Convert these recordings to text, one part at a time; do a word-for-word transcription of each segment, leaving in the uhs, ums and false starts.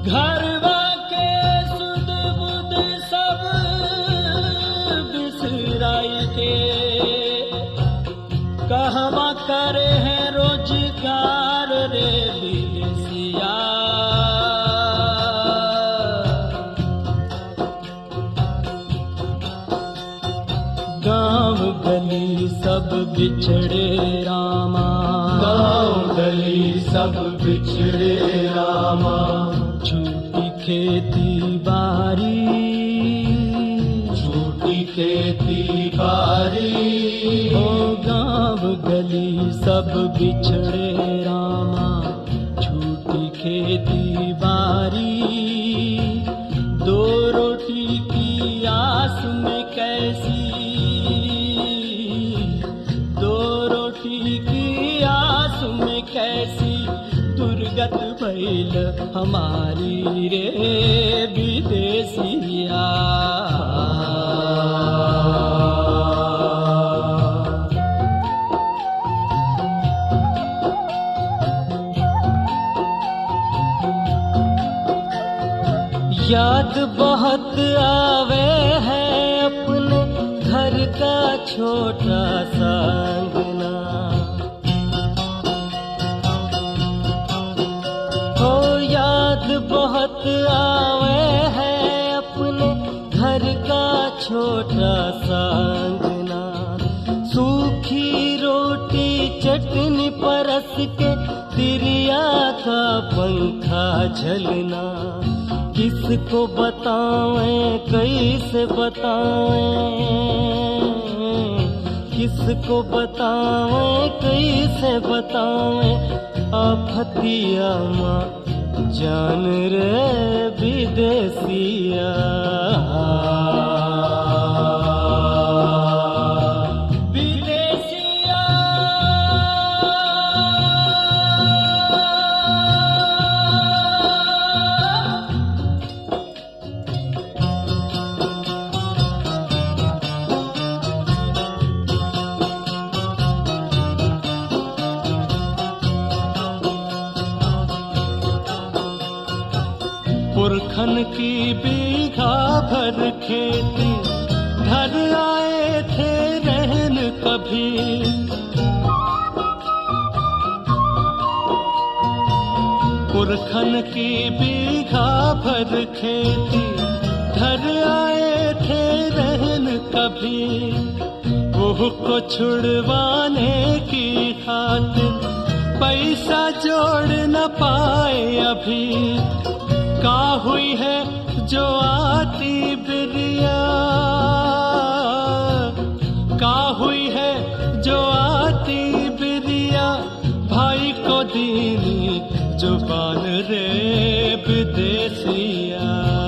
घरवा के सुध बुध सब बिसराई के, कहवा करे हैं रोजगार रे विदेशिया। गाँव गली सब बिछड़े रामा, गाँव गली सब बिछड़े रामा। झूठी खेती बारी, झूठी खेती बारी। हो गाँव गली सब बिछड़े रामा, झूठी खेती बारी। दो रोटी की आस में कैसी, दो रोटी की आस में कैसी दुर्गत भइल हमारी रे विदेशिया। याद बहुत आवे है अपने घर का छोटा सा अंगना। हो याद बहुत आवे है अपने घर का छोटा सा अंगना। सूखी रोटी चटनी परस के तिरिया का पंखा झलना। किसको बताएं कैसे बताएं, किसको बताएं कैसे बताएं आफतिया माँ जान रे विदेशिया। पुरखन की बीघा भर खेती घर आए थे रहन कभी। पुरखन की बीघा भर खेती घर आए थे रहन कभी। वो को छुड़वाने की खातिर पैसा जोड़ न पाए अभी। का हुई है जो आती बिरिया, का हुई है जो आती बिरिया। भाई को दीनी जुबान रे विदेशिया।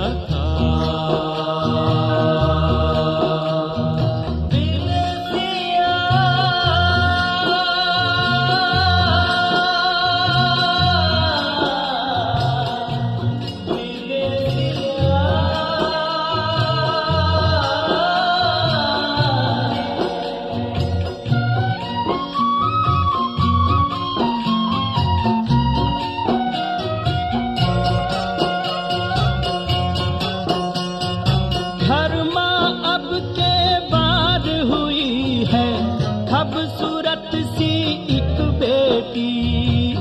खूबसूरत सी एक बेटी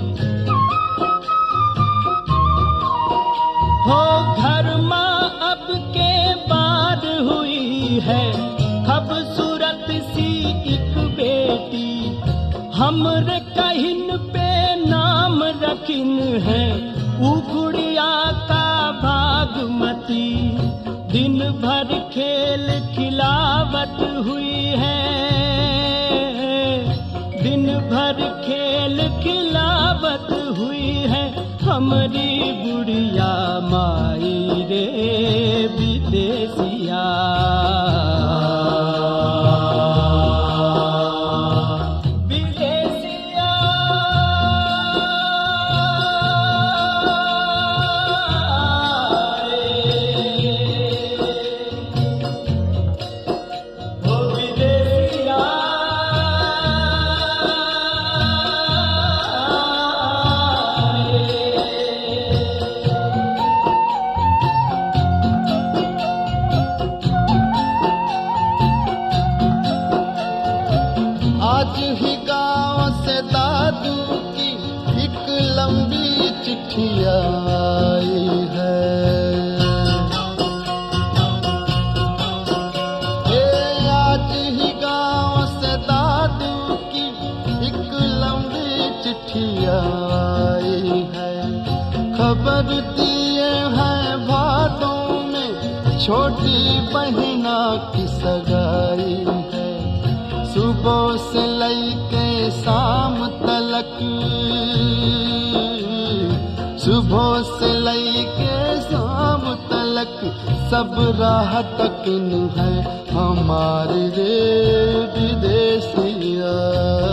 हो घर माँ अब के बाद हुई है खूबसूरत सी एक बेटी। हमरे कहिन पे नाम रखिन है उगुड़िया का भागमती। दिन भर खेल खिलावत हुई है, दिन भर खेल खिलावत हुई है हमारी बुढ़िया माई रे विदेशिया। आई है। ए आज ही गांव से दादू की एक लंबी चिट्ठी आई है। खबर दिए हैं भादों में छोटी बहिना की सगाई है। सुबह से लैके शाम तलक, सुबह से लैके शाम तलक सब राह तकन है हमारी रे विदेशिया।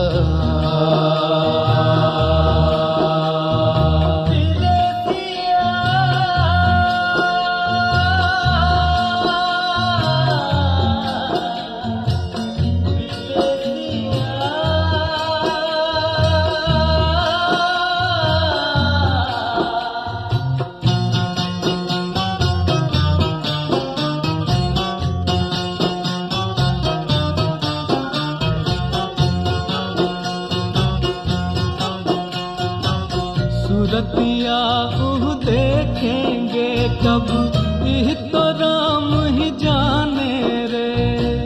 सूरतिया ऊ देखेंगे कब, यह तो राम ही जाने रे।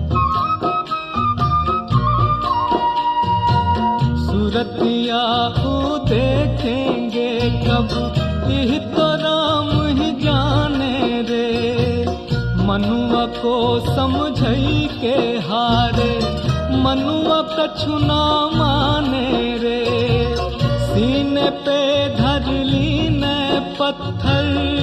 सूरतिया ऊ देखेंगे कब, यह तो राम ही जाने रे। मनुआ को समझई के हारे, मनुआ कछु ना माने रे। सीने पे धर लीने पत्थर,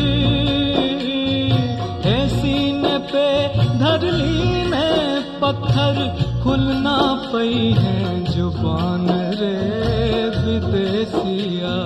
है सीने पे धर लीने पत्थर, खुलना पई है जुबान रे विदेशिया।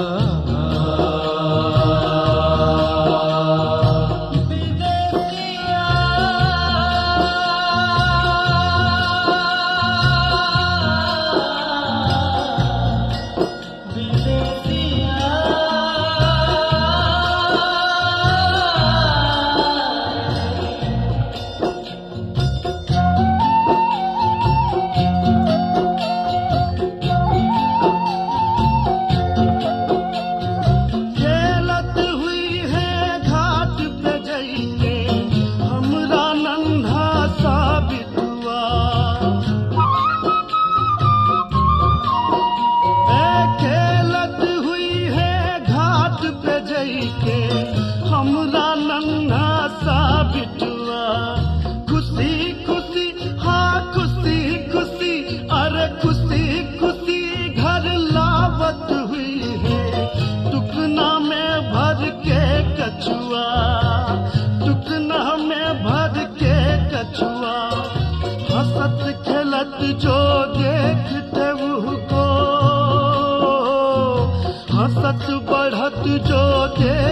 हमरा नन्हा सा बिटुआ खुशी खुशी, हाँ खुशी खुशी, अरे खुशी खुशी घर लावत हुई है। टुकना में भर के कछुआ, टुकना में भर के कछुआ, हंसत खेलत जो देखते उसको, हंसत बढ़त जो देख